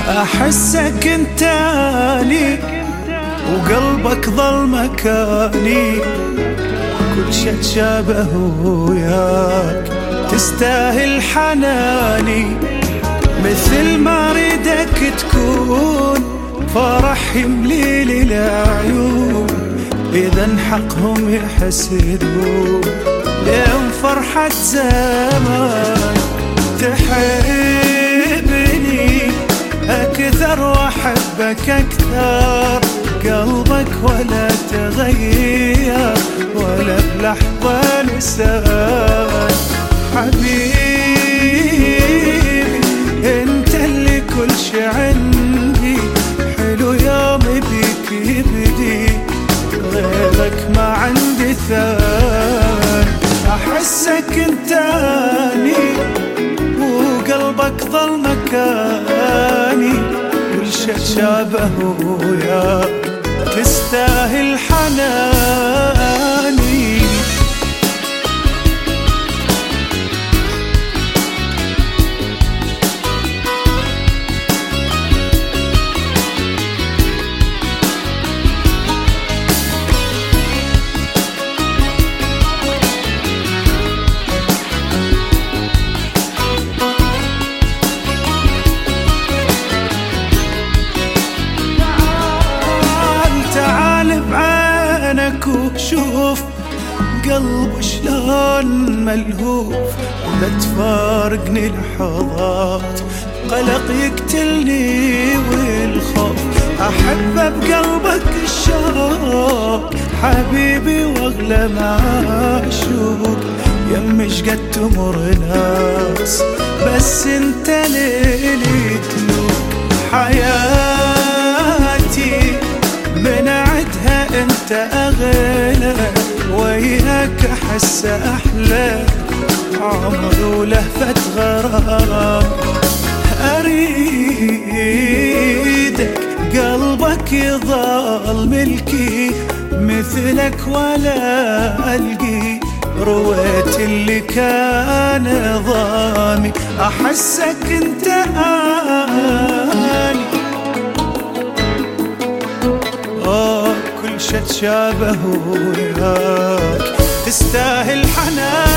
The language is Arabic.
أحسك انتاني وقلبك ظل مكاني، كل شي تشابه وياك تستاهل حناني، مثل ما اريدك تكون فرح يمليلي العيون، إذا حقهم يحسدون لين فرحة زمان. تحبني أكثر وأحبك أكثر، قلبك ولا تغير ولا بلحظة نسان. حبيبي انت اللي كل شي عندي، حلو يوم بيك يبدي، غيرك ما عندي ثاني. أحسك انتاني وقلبك ظل مكاني، كل شي تشابه وياك تستاهل حناني. وشوف قلب شلون ملهوف، لا تفارقني لحظات قلق يقتلني والخوف. أحب بقلبك الشوق حبيبي واغلى معشوق، يمش قد تمر ناس بس انت ليلي تلوك. حياتي من عدها انت اغلى، وياك احس احلى عمر ولهفة غرام. اريدك قلبك يظل ملكي، مثلك ولا القي، رويت اللي كان ضامي. احسك انت اني كل شي تشابه وياك تستاهل حنان.